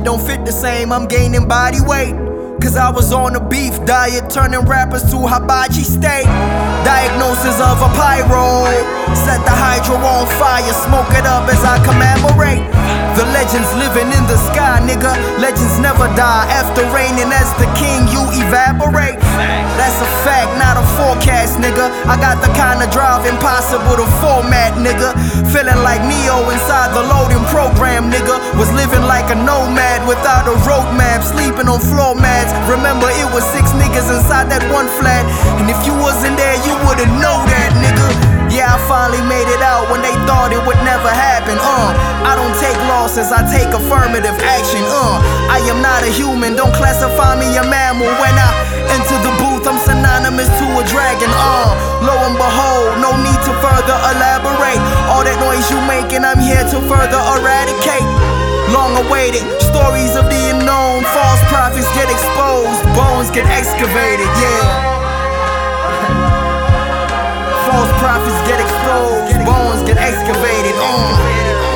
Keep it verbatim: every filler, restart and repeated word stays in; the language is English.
don't fit the same, I'm gaining body weight. Cause I was on a beef diet, turning rappers to hibachi steak. Diagnosis of a pyro, set the hydro on fire, smoke it up as I commemorate. The legends living in the sky, nigga. Legends never die. After reigning as the king, you evaporate. That's a fact, not a forecast, nigga. I got the kind of drive impossible to format, nigga. Feeling like Neo inside the loading program, nigga. Was living like a nomad without a roadmap, sleeping on floor mats. Remember, it was six niggas inside that one flat, and if you wasn't there, you wouldn't know that, nigga. Yeah, I finally made it out when they thought it would never happen. Uh, I don't take losses, I take affirmative action. Uh, I am not a human, don't classify me a mammal. When I enter the booth, I'm synonymous to a dragon. Uh, lo and behold, no need to further elaborate. All that noise you making, I'm here to further eradicate. Long awaited, stories of the unknown. False prophets get exposed, bones get excavated, yeah. False prophets get exposed, bones get excavated, uh.